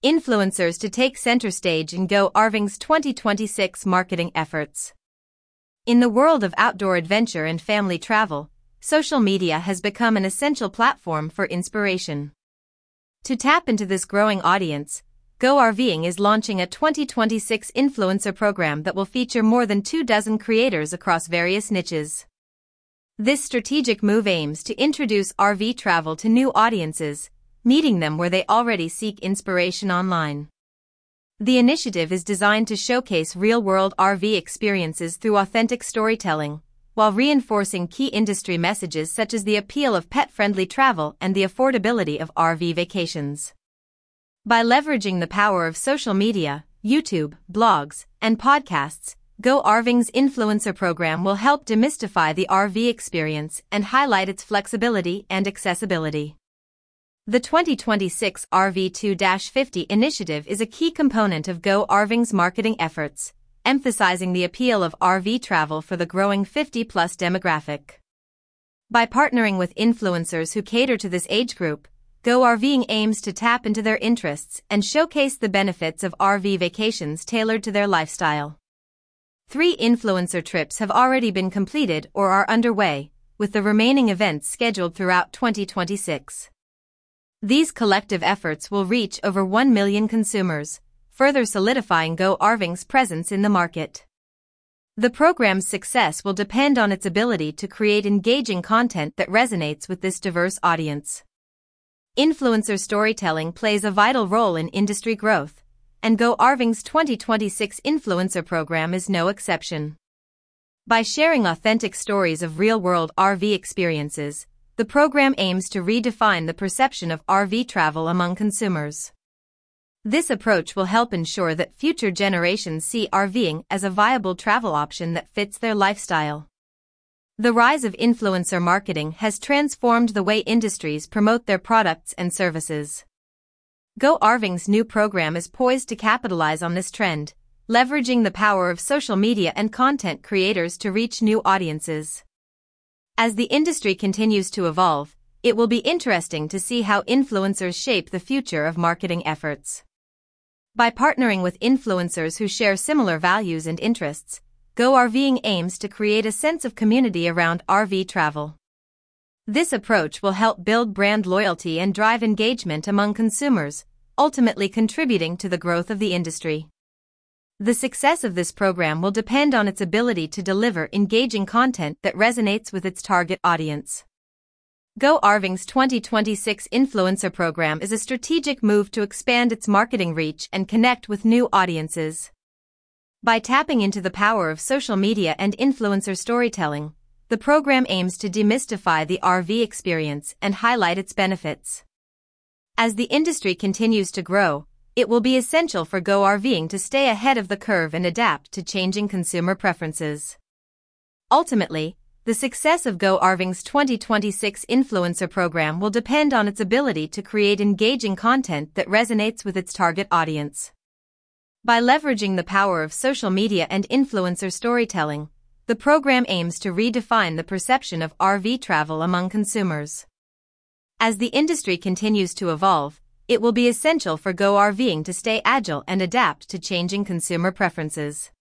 influencers to take center stage in Go RVing's 2026 marketing efforts. In the world of outdoor adventure and family travel, social media has become an essential platform for inspiration. To tap into this growing audience, Go RVing is launching a 2026 influencer program that will feature more than 24 creators across various niches. This strategic move aims to introduce RV travel to new audiences, meeting them where they already seek inspiration online. The initiative is designed to showcase real-world RV experiences through authentic storytelling, while reinforcing key industry messages such as the appeal of pet-friendly travel and the affordability of RV vacations. By leveraging the power of social media, YouTube, blogs, and podcasts, Go RVing's influencer program will help demystify the RV experience and highlight its flexibility and accessibility. The 2026 RV2-50 initiative is a key component of Go RVing's marketing efforts, emphasizing the appeal of RV travel for the growing 50-plus demographic. By partnering with influencers who cater to this age group, Go RVing aims to tap into their interests and showcase the benefits of RV vacations tailored to their lifestyle. 3 influencer trips have already been completed or are underway, with the remaining events scheduled throughout 2026. These collective efforts will reach over 1 million consumers, further solidifying Go RVing's presence in the market. The program's success will depend on its ability to create engaging content that resonates with this diverse audience. Influencer storytelling plays a vital role in industry growth, and Go RVing's 2026 influencer program is no exception. By sharing authentic stories of real-world RV experiences, the program aims to redefine the perception of RV travel among consumers. This approach will help ensure that future generations see RVing as a viable travel option that fits their lifestyle. The rise of influencer marketing has transformed the way industries promote their products and services. Go RVing's new program is poised to capitalize on this trend, leveraging the power of social media and content creators to reach new audiences. As the industry continues to evolve, it will be interesting to see how influencers shape the future of marketing efforts. By partnering with influencers who share similar values and interests, Go RVing aims to create a sense of community around RV travel. This approach will help build brand loyalty and drive engagement among consumers, ultimately contributing to the growth of the industry. The success of this program will depend on its ability to deliver engaging content that resonates with its target audience. Go RVing's 2026 influencer program is a strategic move to expand its marketing reach and connect with new audiences. By tapping into the power of social media and influencer storytelling, the program aims to demystify the RV experience and highlight its benefits. As the industry continues to grow, it will be essential for Go RVing to stay ahead of the curve and adapt to changing consumer preferences. Ultimately, the success of Go RVing's 2026 influencer program will depend on its ability to create engaging content that resonates with its target audience. By leveraging the power of social media and influencer storytelling, the program aims to redefine the perception of RV travel among consumers. As the industry continues to evolve, it will be essential for Go RVing to stay agile and adapt to changing consumer preferences.